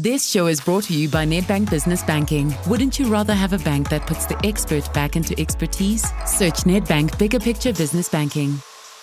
This show is brought to you by Nedbank Business Banking. Wouldn't you rather have a bank that puts the expert back into expertise? Search Nedbank Bigger Picture Business Banking.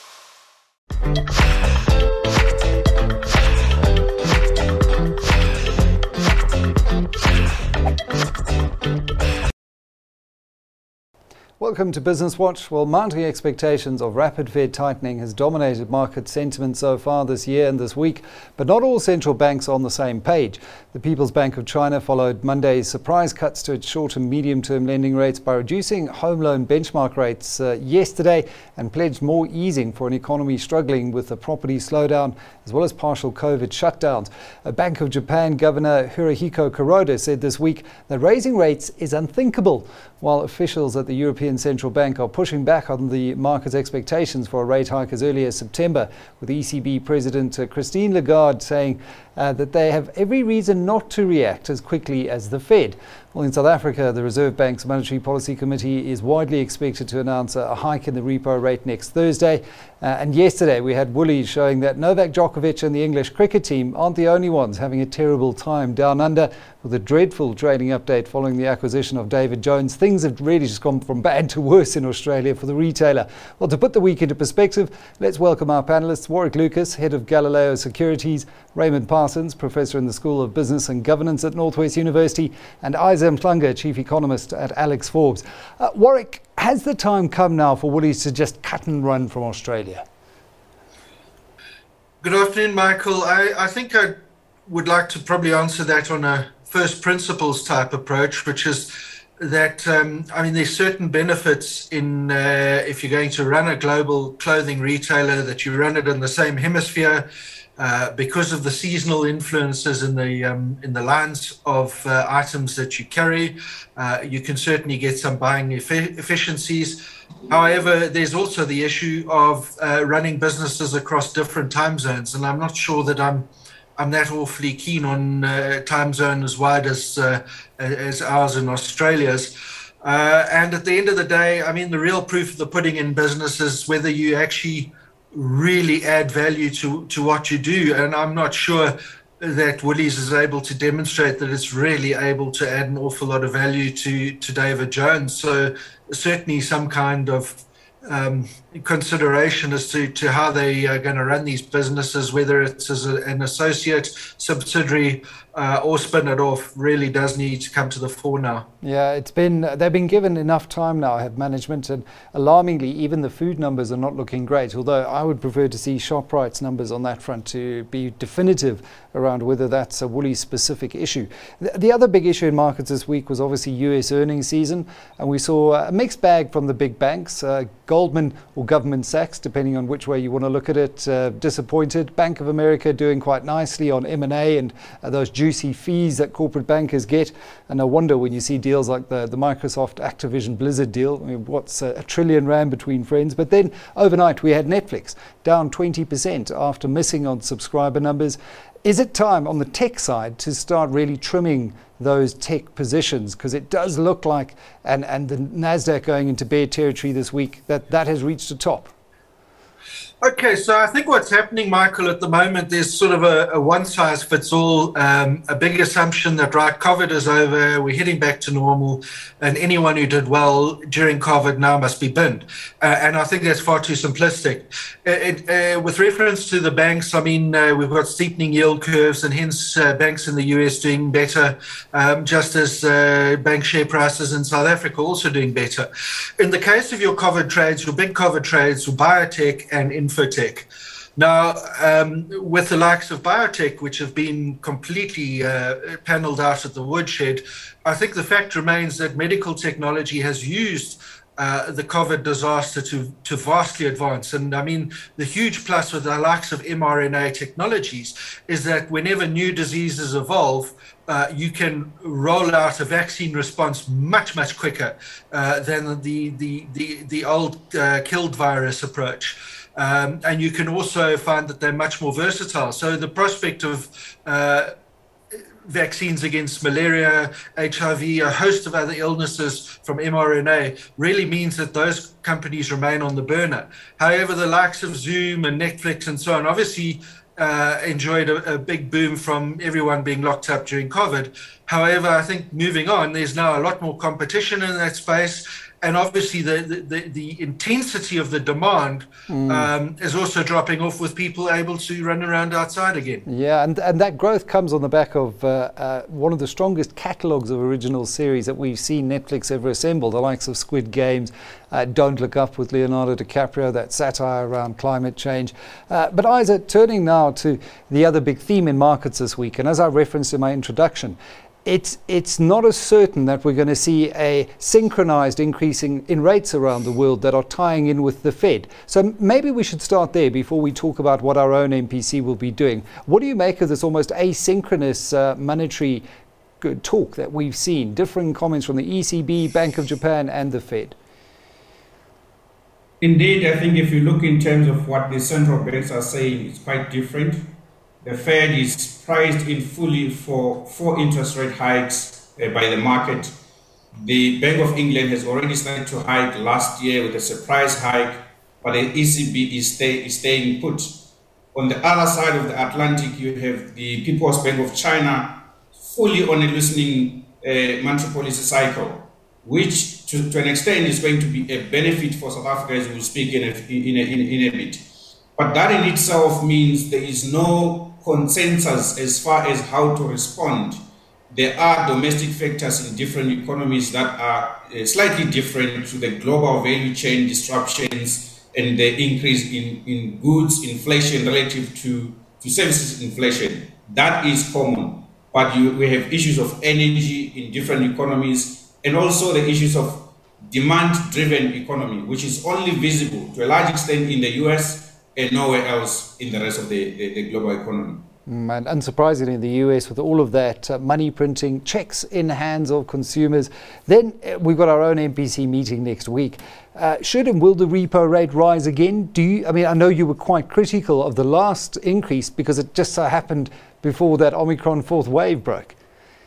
Welcome to Business Watch. Well, mounting expectations of rapid Fed tightening has dominated market sentiment so far this year and this week, but not all central banks are on the same page. The People's Bank of China followed Monday's surprise cuts to its short and medium-term lending rates by reducing home loan benchmark rates yesterday and pledged more easing for an economy struggling with a property slowdown as well as partial COVID shutdowns. A Bank of Japan Governor Hirohiko Kuroda said this week that raising rates is unthinkable, while officials at the European Central Bank are pushing back on the market's expectations for a rate hike as early as September, with ECB President Christine Lagarde saying that they have every reason not to react as quickly as the Fed. Well, in South Africa, the Reserve Bank's Monetary Policy Committee is widely expected to announce a hike in the repo rate next Thursday. And yesterday we had Woolies showing that Novak Djokovic and the English cricket team aren't the only ones having a terrible time down under, with a dreadful trading update following the acquisition of David Jones. Things have really just gone from bad to worse in Australia for the retailer. Well, to put the week into perspective, let's welcome our panellists: Warwick Lucas, Head of Galileo Securities; Raymond Parsons, Professor in the School of Business and Governance at Northwest University; and Isa Mhlanga, Chief Economist at Alex Forbes. Warwick, has the time come now for Woolies to just cut and run from Australia? Good afternoon, Michael. I think I would like to probably answer that on a first principles type approach, which is that, there's certain benefits in if you're going to run a global clothing retailer, that you run it in the same hemisphere. Because of the seasonal influences in the lines of items that you carry, you can certainly get some buying efficiencies. However, there's also the issue of running businesses across different time zones, and I'm not sure that I'm that awfully keen on time zone as wide as ours in Australia's. And at the end of the day, the real proof of the pudding in business is whether you actually really add value to what you do. And I'm not sure that Woolies is able to demonstrate that it's really able to add an awful lot of value to David Jones. So certainly some kind of consideration as to how they are going to run these businesses, whether it's as an associate, subsidiary, or spin it off, really does need to come to the fore now. Yeah, they've been given enough time now, have management, and alarmingly, even the food numbers are not looking great, although I would prefer to see Shoprite's numbers on that front to be definitive around whether that's a Woolies specific issue. The other big issue in markets this week was obviously US earnings season, and we saw a mixed bag from the big banks. Goldman or Goldman Sachs, depending on which way you want to look at it, disappointed. Bank of America doing quite nicely on M&A and those juicy fees that corporate bankers get. And no wonder when you see deals like the Microsoft Activision Blizzard deal, what's a trillion rand between friends. But then overnight we had Netflix down 20% after missing on subscriber numbers. Is it time on the tech side to start really trimming those tech positions? Because it does look like, and the NASDAQ going into bear territory this week, that has reached a top. Okay, so I think what's happening, Michael, at the moment, there's sort of a one-size-fits-all, a big assumption that, right, COVID is over, we're heading back to normal, and anyone who did well during COVID now must be binned. And I think that's far too simplistic. With reference to the banks, we've got steepening yield curves, and hence banks in the US doing better, just as bank share prices in South Africa also doing better. In the case of your COVID trades, your big COVID trades, your biotech and infotech. Now, with the likes of biotech, which have been completely panelled out at the woodshed, I think the fact remains that medical technology has used the COVID disaster to vastly advance. And the huge plus with the likes of mRNA technologies is that whenever new diseases evolve, you can roll out a vaccine response much, much quicker than the old killed virus approach. And you can also find that they're much more versatile. So the prospect of vaccines against malaria, HIV, a host of other illnesses from mRNA really means that those companies remain on the burner. However, the likes of Zoom and Netflix and so on, obviously enjoyed a big boom from everyone being locked up during COVID. However, I think moving on, there's now a lot more competition in that space. And obviously, the intensity of the demand is also dropping off with people able to run around outside again. Yeah, and that growth comes on the back of one of the strongest catalogues of original series that we've seen Netflix ever assemble, the likes of Squid Games, Don't Look Up with Leonardo DiCaprio, that satire around climate change. But Isaac, turning now to the other big theme in markets this week, and as I referenced in my introduction, it's not as certain that we're going to see a synchronized increase in rates around the world that are tying in with the Fed. So maybe we should start there before we talk about what our own MPC will be doing. What do you make of this almost asynchronous monetary talk that we've seen? Differing comments from the ECB, Bank of Japan and the Fed. Indeed, I think if you look in terms of what the central banks are saying, it's quite different. The Fed is priced in fully for 4 interest rate hikes by the market. The Bank of England has already started to hike last year with a surprise hike, but the ECB is staying put. On the other side of the Atlantic, you have the People's Bank of China fully on a loosening monetary policy cycle, which to an extent is going to be a benefit for South Africa, as we'll speak in a bit. But that in itself means there is no consensus as far as how to respond. There are domestic factors in different economies that are slightly different to the global value chain disruptions and the increase in goods inflation relative to services inflation. That is common. But we have issues of energy in different economies and also the issues of demand-driven economy, which is only visible to a large extent in the US and nowhere else in the rest of the global economy. And unsurprisingly in the US, with all of that money printing, checks in hands of consumers. Then we've got our own MPC meeting next week. Should and will the repo rate rise again? I know you were quite critical of the last increase because it just so happened before that Omicron fourth wave broke.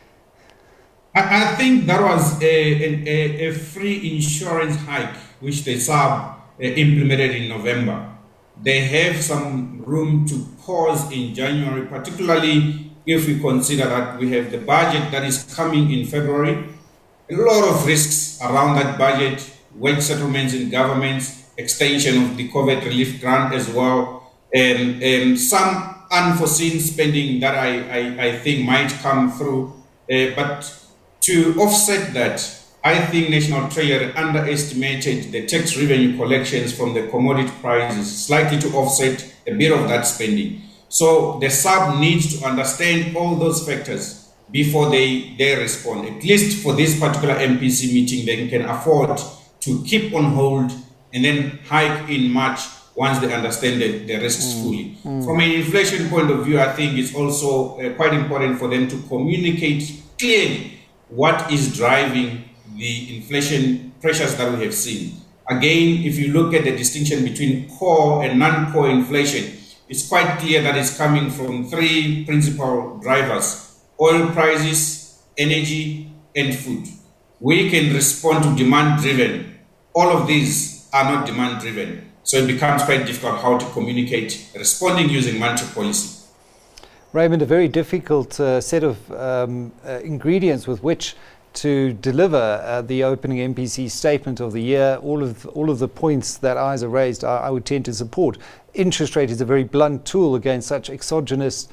I think that was a free insurance hike, which the SARB implemented in November. They have some room to pause in January, particularly if we consider that we have the budget that is coming in February. A lot of risks around that budget, wage settlements in governments, extension of the COVID relief grant as well, and some unforeseen spending that I think might come through. But to offset that, I think National Treasury underestimated the tax revenue collections from the commodity prices, slightly to offset a bit of that spending. So the SARB needs to understand all those factors before they respond. At least for this particular MPC meeting, they can afford to keep on hold and then hike in March once they understand the risks fully. From an inflation point of view, I think it's also quite important for them to communicate clearly what is driving the inflation pressures that we have seen. Again, if you look at the distinction between core and non-core inflation, it's quite clear that it's coming from 3 principal drivers: oil prices, energy, and food. We can respond to demand-driven. All of these are not demand-driven. So it becomes quite difficult how to communicate responding using monetary policy. Raymond, a very difficult set of ingredients with which to deliver the opening MPC statement of the year. All of the points that Isa raised, I would tend to support. Interest rate is a very blunt tool against such exogenous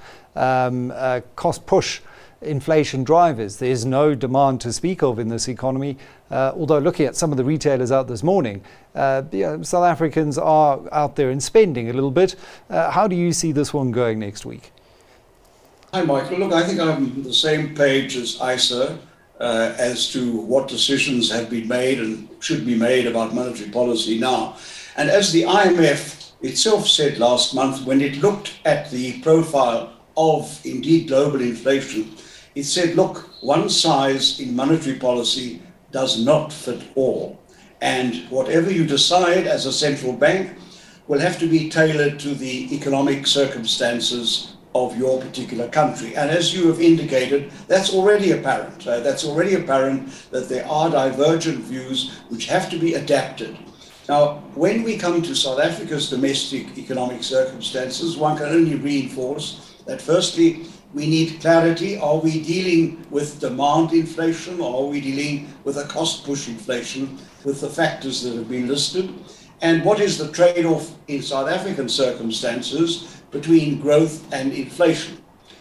cost push inflation drivers. There's no demand to speak of in this economy, although looking at some of the retailers out this morning, South Africans are out there and spending a little bit. How do you see this one going next week? Hi, Michael. Look, I think I'm on the same page as Isa as to what decisions have been made and should be made about monetary policy now. And as the IMF itself said last month, when it looked at the profile of indeed global inflation, it said, look, one size in monetary policy does not fit all. And whatever you decide as a central bank will have to be tailored to the economic circumstances of your particular country. And as you have indicated, that's already apparent. That's already apparent that there are divergent views which have to be adapted. Now, when we come to South Africa's domestic economic circumstances, one can only reinforce that firstly, we need clarity. Are we dealing with demand inflation, or are we dealing with a cost-push inflation with the factors that have been listed? And what is the trade-off in South African circumstances between growth and inflation?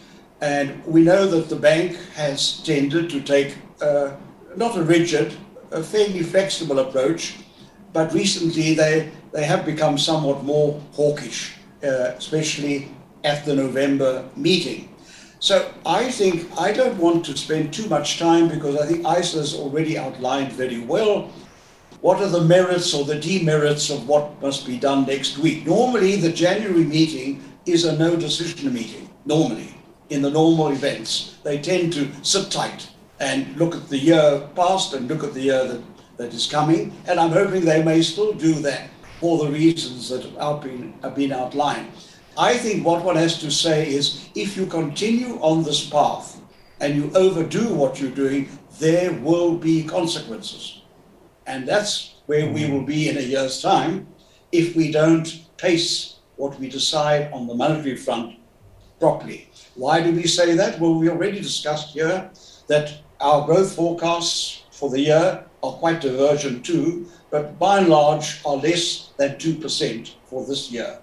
And we know that the bank has tended to take not a rigid, a fairly flexible approach, but recently they have become somewhat more hawkish, especially at the November meeting. So I think I don't want to spend too much time, because I think ISA has already outlined very well what are the merits or the demerits of what must be done next week. Normally, the January meeting is a no-decision meeting, normally, in the normal events. They tend to sit tight and look at the year past and look at the year that is coming, and I'm hoping they may still do that for the reasons that have been outlined. I think what one has to say is, if you continue on this path and you overdo what you're doing, there will be consequences. And that's where we will be in a year's time if we don't pace what we decide on the monetary front properly. Why do we say that? Well, we already discussed here that our growth forecasts for the year are quite divergent too, but by and large are less than 2% for this year.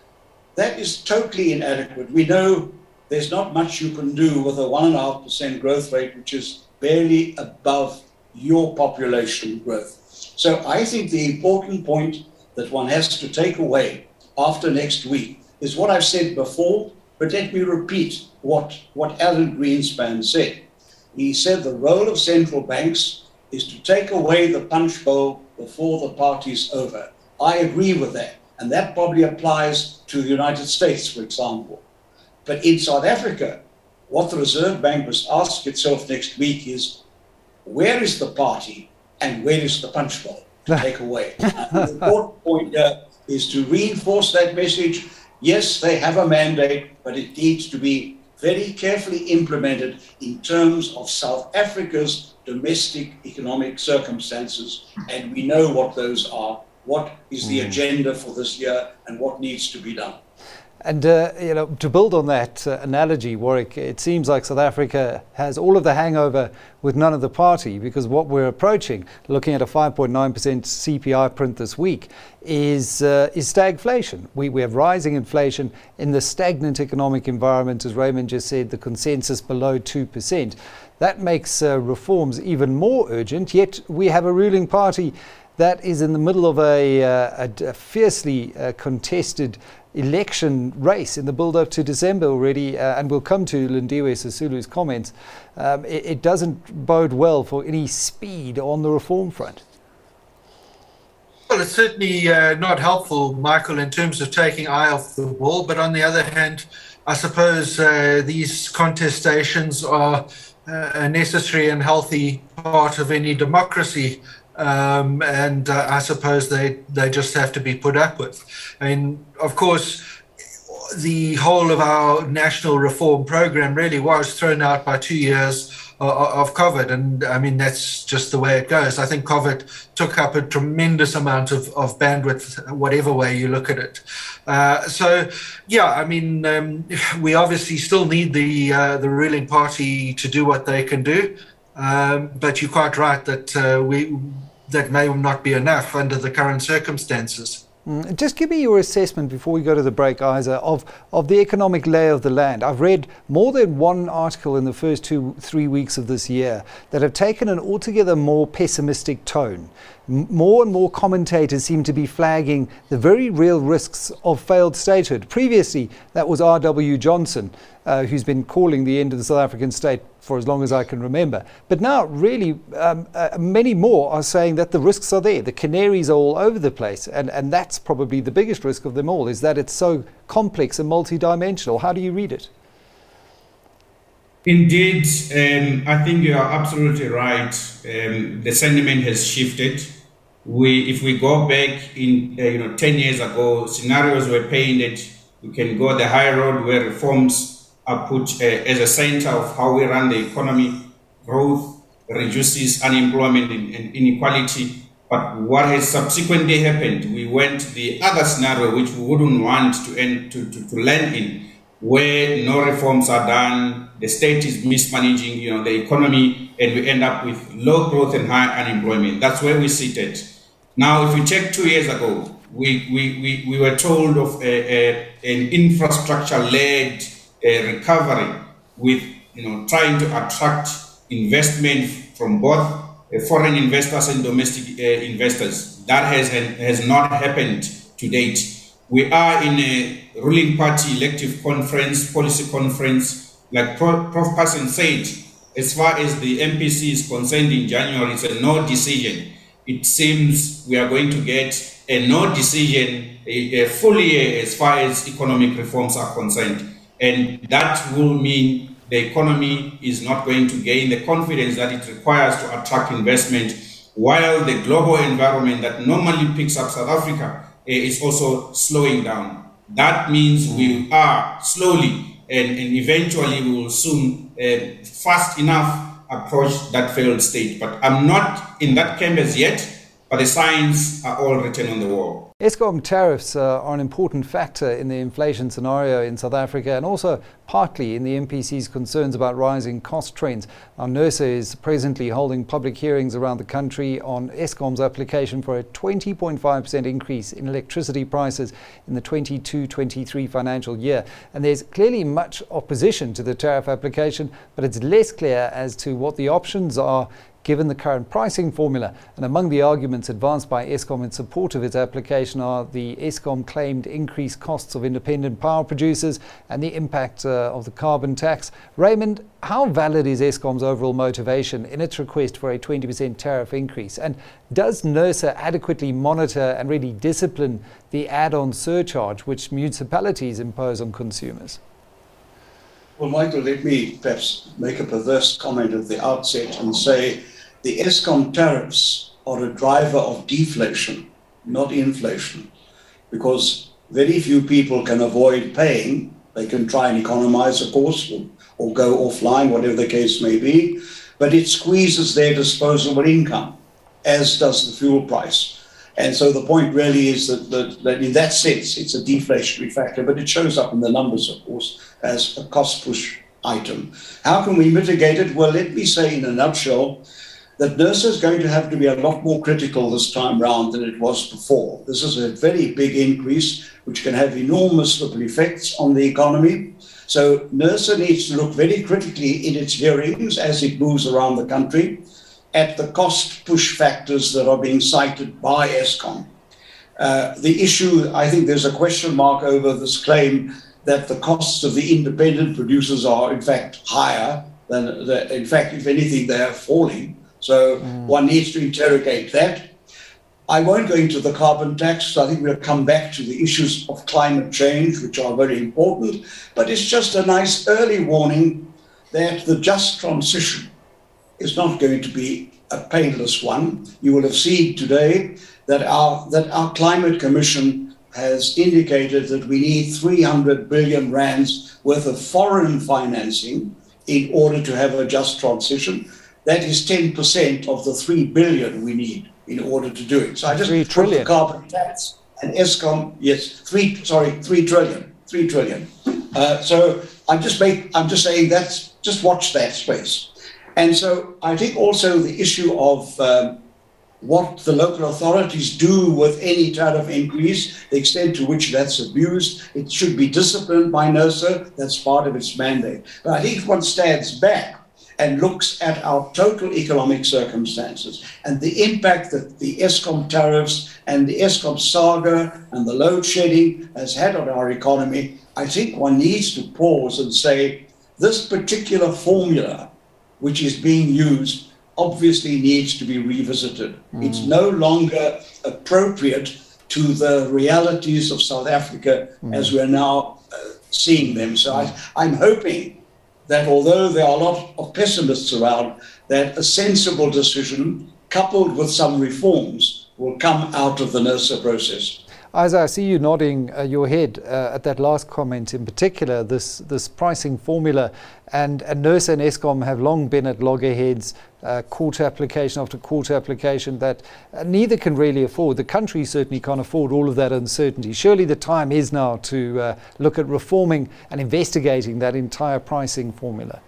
That is totally inadequate. We know there's not much you can do with a 1.5% growth rate, which is barely above your population growth. So I think the important point that one has to take away after next week is what I've said before, but let me repeat what Alan Greenspan said. He said the role of central banks is to take away the punch bowl before the party's over. I agree with that, and that probably applies to the United States, for example. But in South Africa, what the Reserve Bank must ask itself next week is, where is the party and where is the punch bowl to take away? And the important point here is to reinforce that message. Yes, they have a mandate, but it needs to be very carefully implemented in terms of South Africa's domestic economic circumstances. And we know what those are, what is the agenda for this year, and what needs to be done. And, to build on that analogy, Warwick, it seems like South Africa has all of the hangover with none of the party, because what we're approaching, looking at a 5.9% CPI print this week, is stagflation. We have rising inflation in the stagnant economic environment, as Raymond just said, the consensus below 2%. That makes reforms even more urgent, yet we have a ruling party that is in the middle of a fiercely contested election race in the build-up to December already, and we'll come to Lindiwe Sisulu's comments. It doesn't bode well for any speed on the reform front. Well, it's certainly not helpful, Michael, in terms of taking eye off the ball. But on the other hand, I suppose these contestations are a necessary and healthy part of any democracy. And I suppose they just have to be put up with. I mean, of course, the whole of our national reform program really was thrown out by 2 years of COVID. And I mean, that's just the way it goes. I think COVID took up a tremendous amount of bandwidth, whatever way you look at it. So, yeah, I mean, we obviously still need the ruling party to do what they can do. But you're quite right that that may not be enough under the current circumstances. Just give me your assessment before we go to the break, Isa, of the economic lay of the land. I've read more than one article in the first 2-3 weeks of this year that have taken an altogether more pessimistic tone. More and more commentators seem to be flagging the very real risks of failed statehood. Previously, that was R.W. Johnson, who's been calling the end of the South African state for as long as I can remember. But now, really, many more are saying that the risks are there. The canaries are all over the place. And that's probably the biggest risk of them all, is that it's so complex and multidimensional. How do you read it? Indeed, I think you are absolutely right. The sentiment has shifted. If we go back in 10 years ago, scenarios were painted. You can go the high road where reforms are put as a center of how we run the economy. Growth reduces unemployment and inequality. But what has subsequently happened, we went to the other scenario, which we wouldn't want to land in, where no reforms are done, the state is mismanaging, the economy, and we end up with low growth and high unemployment. That's where we sit at. Now, if you check 2 years ago, we were told of an infrastructure-led recovery with trying to attract investment from both foreign investors and domestic investors. That has not happened to date. We are in a ruling party elective conference, policy conference. Like Prof. Passen said, as far as the MPC is concerned in January, it's a no decision. It seems we are going to get a no decision a full year as far as economic reforms are concerned. And that will mean the economy is not going to gain the confidence that it requires to attract investment, while the global environment that normally picks up South Africa is also slowing down. That means we are slowly and eventually we will soon fast enough approach that failed state. But I'm not in that camp as yet, but the signs are all written on the wall. Eskom tariffs are an important factor in the inflation scenario in South Africa, and also partly in the MPC's concerns about rising cost trends. Now, NERSA is presently holding public hearings around the country on Eskom's application for a 20.5% increase in electricity prices in the 22-23 financial year. And there's clearly much opposition to the tariff application, but it's less clear as to what the options are given the current pricing formula. And among the arguments advanced by Eskom in support of its application are the Eskom claimed increased costs of independent power producers and the impact of the carbon tax. Raymond, how valid is Eskom's overall motivation in its request for a 20% tariff increase? And does NERSA adequately monitor and really discipline the add-on surcharge which municipalities impose on consumers? Well, Michael, let me perhaps make a perverse comment at the outset and say the Eskom tariffs are a driver of deflation, not inflation, because very few people can avoid paying. They can try and economize, of course, or go offline, whatever the case may be, but it squeezes their disposable income, as does the fuel price. And so the point really is that in that sense, it's a deflationary factor, but it shows up in the numbers, of course, as a cost push item. How can we mitigate it? Well, let me say in a nutshell that NERSA is going to have to be a lot more critical this time round than it was before. This is a very big increase, which can have enormous ripple effects on the economy. So NERSA needs to look very critically in its hearings as it moves around the country at the cost push factors that are being cited by Eskom. The issue, I think there's a question mark over this claim that the costs of the independent producers are in fact higher than, in fact, if anything, they are falling. So one needs to interrogate that. I won't go into the carbon tax. I think we'll come back to the issues of climate change, which are very important. But it's just a nice early warning that the just transition is not going to be a painless one. You will have seen today that our Climate Commission has indicated that we need 300 billion rands worth of foreign financing in order to have a just transition. That is 10% of the 3 billion we need in order to do it. So I just put the carbon tax and Eskom, yes, 3 trillion. So I'm just saying that's, just watch that space. And so I think also the issue of what the local authorities do with any tariff increase, the extent to which that's abused, it should be disciplined by NERSA. That's part of its mandate. But I think if one stands back and looks at our total economic circumstances and the impact that the Eskom tariffs and the Eskom saga and the load shedding has had on our economy, I think one needs to pause and say, this particular formula, which is being used, obviously needs to be revisited. It's no longer appropriate to the realities of South Africa as we're now seeing them. So I'm hoping that although there are a lot of pessimists around, that a sensible decision coupled with some reforms will come out of the NERSA process. Isa, I see you nodding your head at that last comment in particular, this pricing formula. And NERSA and Eskom have long been at loggerheads, court application after court application that neither can really afford. The country certainly can't afford all of that uncertainty. Surely the time is now to look at reforming and investigating that entire pricing formula.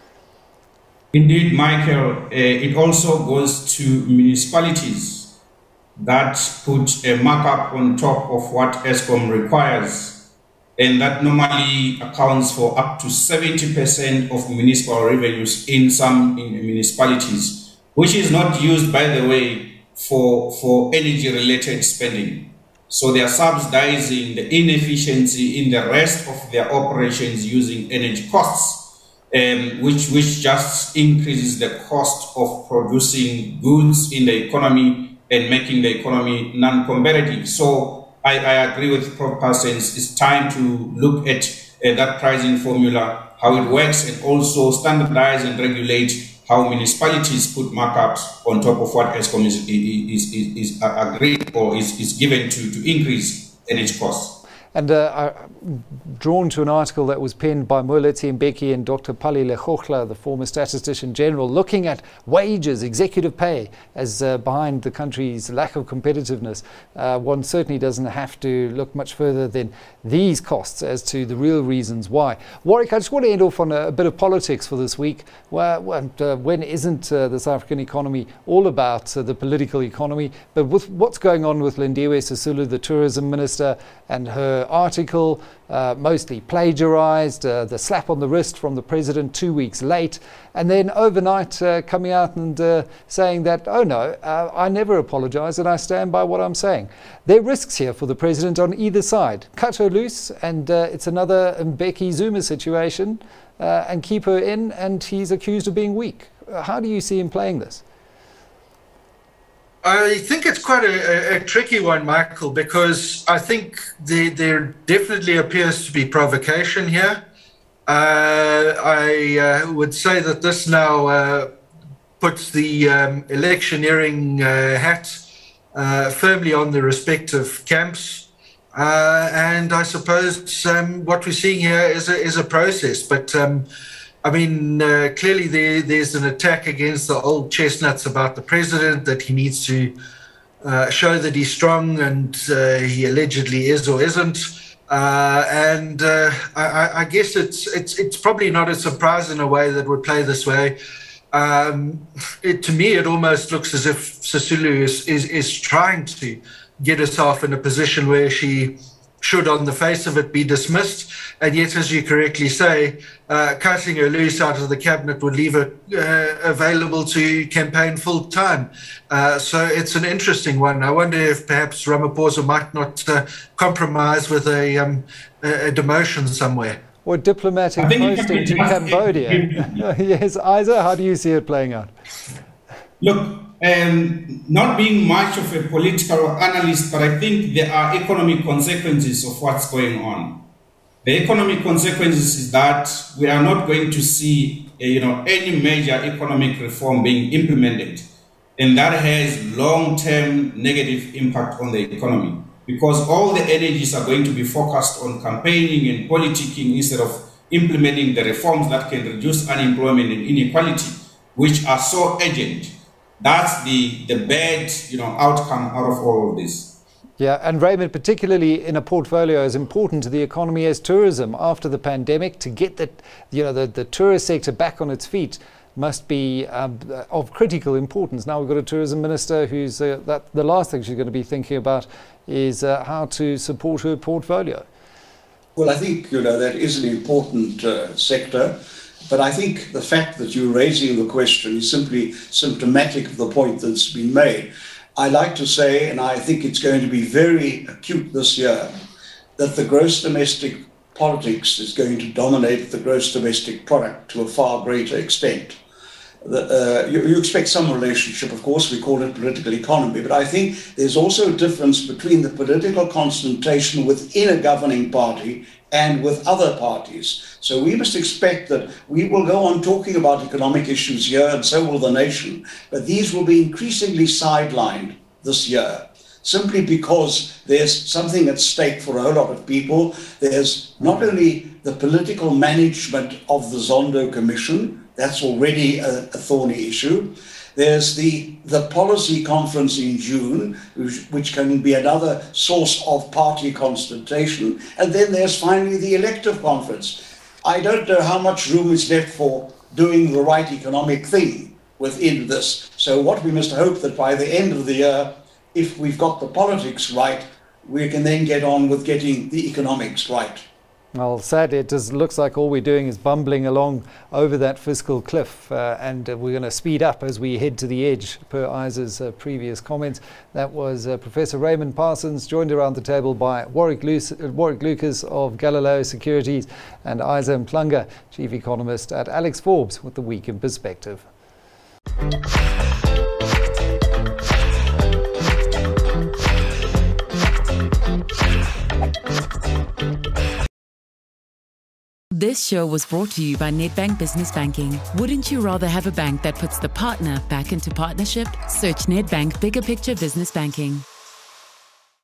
Indeed, Michael, it also goes to municipalities that put a markup on top of what Eskom requires. And that normally accounts for up to 70% of municipal revenues in some municipalities, which is not used, by the way, for energy-related spending. So they are subsidizing the inefficiency in the rest of their operations using energy costs, which just increases the cost of producing goods in the economy and making the economy non-competitive. So I agree with Prof. Parsons. It's time to look at that pricing formula, how it works, and also standardize and regulate how municipalities put markups on top of what Eskom is agreed or is given to increase energy costs. And drawn to an article that was penned by Moeletsi Mbeki and Dr. Pali Lekgochla, the former Statistician General, looking at wages, executive pay, as behind the country's lack of competitiveness. One certainly doesn't have to look much further than these costs as to the real reasons why. Warwick, I just want to end off on a bit of politics for this week. When isn't the South African economy all about the political economy? But with what's going on with Lindiwe Sisulu, the tourism minister, and her article, mostly plagiarized, the slap on the wrist from the president 2 weeks late, and then overnight coming out and saying that, oh no, I never apologize and I stand by what I'm saying. There are risks here for the president on either side. Cut her loose and it's another Mbeki Zuma situation, and keep her in, and he's accused of being weak. How do you see him playing this? I think it's quite a tricky one, Michael, because I think there definitely appears to be provocation here. I would say that this now puts the electioneering hat firmly on the respective camps. And I suppose what we're seeing here is a process. But I mean, clearly there's an attack against the old chestnuts about the president, that he needs to show that he's strong, and he allegedly is or isn't. I guess it's probably not a surprise in a way that would play this way. To me, it almost looks as if Sisulu is trying to get herself in a position where she should, on the face of it, be dismissed. And yet, as you correctly say, cutting her loose out of the cabinet would leave her available to campaign full time. So it's an interesting one. I wonder if perhaps Ramaphosa might not compromise with a demotion somewhere. Or diplomatic posting to Cambodia. Yes, Isa, how do you see it playing out? Look, not being much of a political analyst, but I think there are economic consequences of what's going on. The economic consequences is that we are not going to see, any major economic reform being implemented, and that has long-term negative impact on the economy, because all the energies are going to be focused on campaigning and politicking instead of implementing the reforms that can reduce unemployment and inequality, which are so urgent. That's the bad, outcome out of all of this. Yeah, and Raymond, particularly in a portfolio as important to the economy as tourism after the pandemic, to get the tourist sector back on its feet must be of critical importance. Now we've got a tourism minister who's the last thing she's going to be thinking about is how to support her portfolio. Well, I think that is an important sector. But I think the fact that you're raising the question is simply symptomatic of the point that's been made. I like to say, and I think it's going to be very acute this year, that the gross domestic politics is going to dominate the gross domestic product to a far greater extent. You expect some relationship, of course, we call it political economy, but I think there's also a difference between the political concentration within a governing party and with other parties. So we must expect that we will go on talking about economic issues here, and so will the nation, but these will be increasingly sidelined this year. simply because there's something at stake for a whole lot of people. There's not only the political management of the Zondo Commission, that's already a thorny issue. There's the policy conference in June, which can be another source of party consternation. And then there's finally the elective conference. I don't know how much room is left for doing the right economic thing within this. So what we must hope that by the end of the year, if we've got the politics right, we can then get on with getting the economics right. Well, sadly, it just looks like all we're doing is bumbling along over that fiscal cliff, and we're going to speed up as we head to the edge, per Isa's previous comments. That was Professor Raymond Parsons, joined around the table by Warwick Lucas of Galileo Securities and Isa Mhlanga, Chief Economist at Alex Forbes, with the Week in Perspective. This show was brought to you by Nedbank Business Banking. Wouldn't you rather have a bank that puts the partner back into partnership? Search Nedbank Bigger Picture Business Banking.